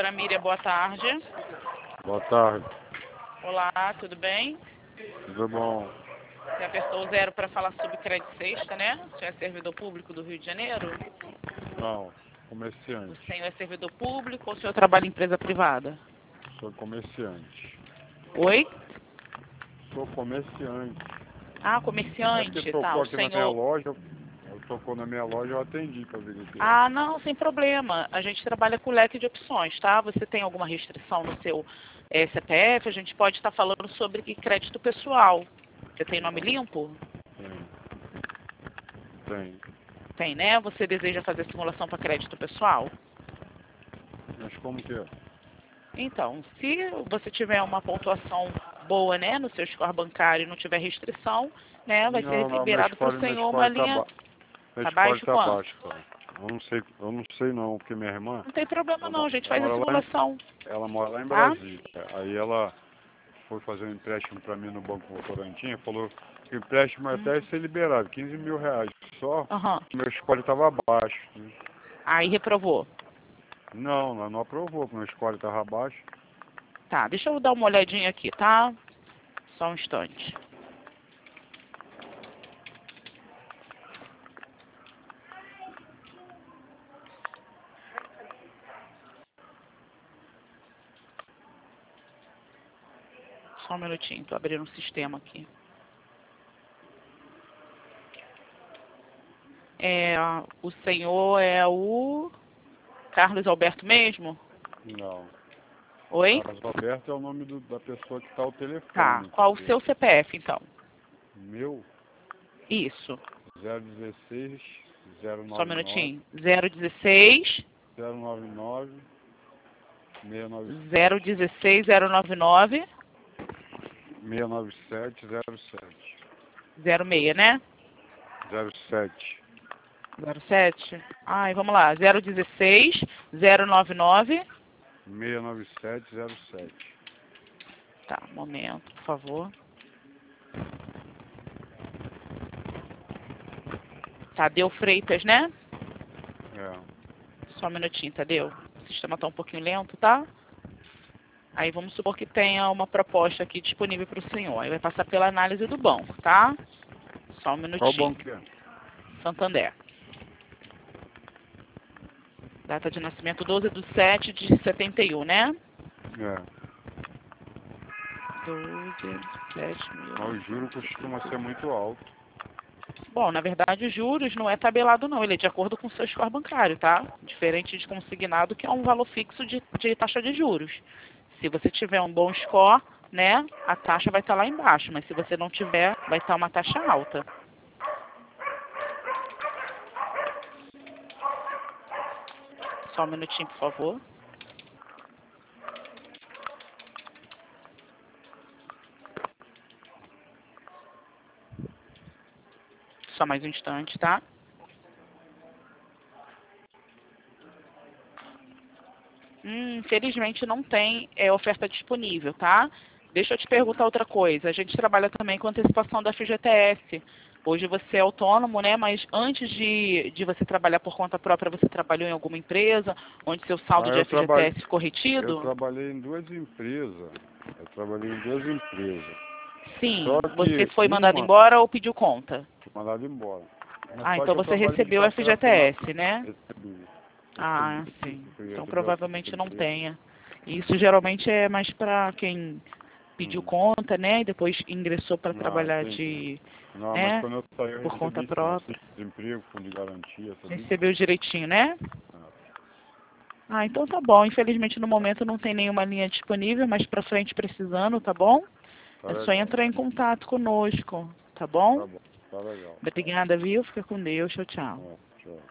Corretora Miriam, boa tarde. Boa tarde. Olá, tudo bem? Tudo bom? Você apertou o 0 para falar sobre crédito sexta, né? Você é servidor público do Rio de Janeiro? Não, O comerciante. senhor é servidor público ou o senhor trabalha em empresa privada? Sou comerciante. Oi? Sou comerciante. Ah, É comerciante, porque tá. tocou O aqui na minha senhor... loja, tocou na minha loja, eu atendi para ver o que é. Ah, não, sem problema. A gente trabalha com leque de opções, tá? Você tem alguma restrição no seu CPF? A gente pode estar falando sobre crédito pessoal. Você tem nome limpo? Tem. Tem, né? Você deseja fazer simulação para crédito pessoal? Mas como que é? Então, se você tiver uma pontuação boa, né, no seu score bancário e não tiver restrição, né, vai ser Não, meu liberado para o meu senhor uma score tá linha... meu Tá score baixo tá quanto? baixo, cara. Eu não sei não, porque minha irmã, Não tem problema não, a gente ela faz a mora simulação, ela mora lá em tá? Brasília. Aí ela foi fazer um empréstimo para mim no Banco Votorantim, falou que o empréstimo até ia ser liberado, 15 mil reais. Só Aham. meu score estava baixo. Né? Aí reprovou. Não, ela não aprovou, porque meu score estava baixo. Tá, deixa eu dar uma olhadinha aqui, tá? Só um instante. Só um minutinho, tô abrindo um sistema aqui. O senhor é o Carlos Alberto mesmo? Não. Oi? Carlos Alberto é o nome da pessoa que está ao Tá, telefone. qual o Entendeu? seu CPF, então? Meu, Isso. 016 Só um 099 minutinho. 016 099 69 016 099 697 07 06, né? 07 07? Ai, vamos lá. 016 099. 697 07. Tá, um momento, por favor. Tadeu Freitas, né? É. Só um minutinho, Tadeu. O sistema tá um pouquinho lento, tá? Aí vamos supor que tenha uma proposta aqui disponível para o senhor. Aí vai passar pela análise do banco, tá? Só um Qual minutinho. banco que é? Santander. Data de nascimento 12/7/71, né? É. 12/7/. Mas o juro costuma ser muito alto. Bom, na verdade, os juros não é tabelado não, ele é de acordo com o seu score bancário, tá? Diferente de consignado, que é um valor fixo de taxa de juros. Se você tiver um bom score, né, a taxa vai estar lá embaixo, mas se você não tiver, vai estar uma taxa alta. Só um minutinho, por favor. Só mais um instante, tá? Infelizmente não tem oferta disponível, tá? Deixa eu te perguntar outra coisa. A gente trabalha também com antecipação da FGTS. Hoje você é autônomo, né? Mas antes de você trabalhar por conta própria, você trabalhou em alguma empresa onde seu saldo de FGTS ficou Eu retido? trabalhei em duas empresas. Eu trabalhei em duas empresas. Sim. Só Você que foi mandado uma embora ou pediu conta? foi mandada embora. Mas Ah, só então que eu você trabalhei de recebeu o café final. FGTS, né? Recebi. Ah, sim. Eu Então recebi a provavelmente não FGTS. tenha. Isso geralmente é mais para quem pediu Hum. conta, né? E depois ingressou para Ah, trabalhar entendi. Não, mas né? quando eu saí eu Por conta recebi sim, própria. auxílio de desemprego, fundo de garantia, sabia? Recebeu direitinho, né? Ah, Ah, então tá bom. Infelizmente no momento não tem nenhuma linha disponível, mas pra frente precisando, tá bom? tá É só legal. entrar em contato conosco, tá bom? Tá bom, tá legal. Obrigada, viu? Fica com Deus. Tchau, tchau. Ó, tchau.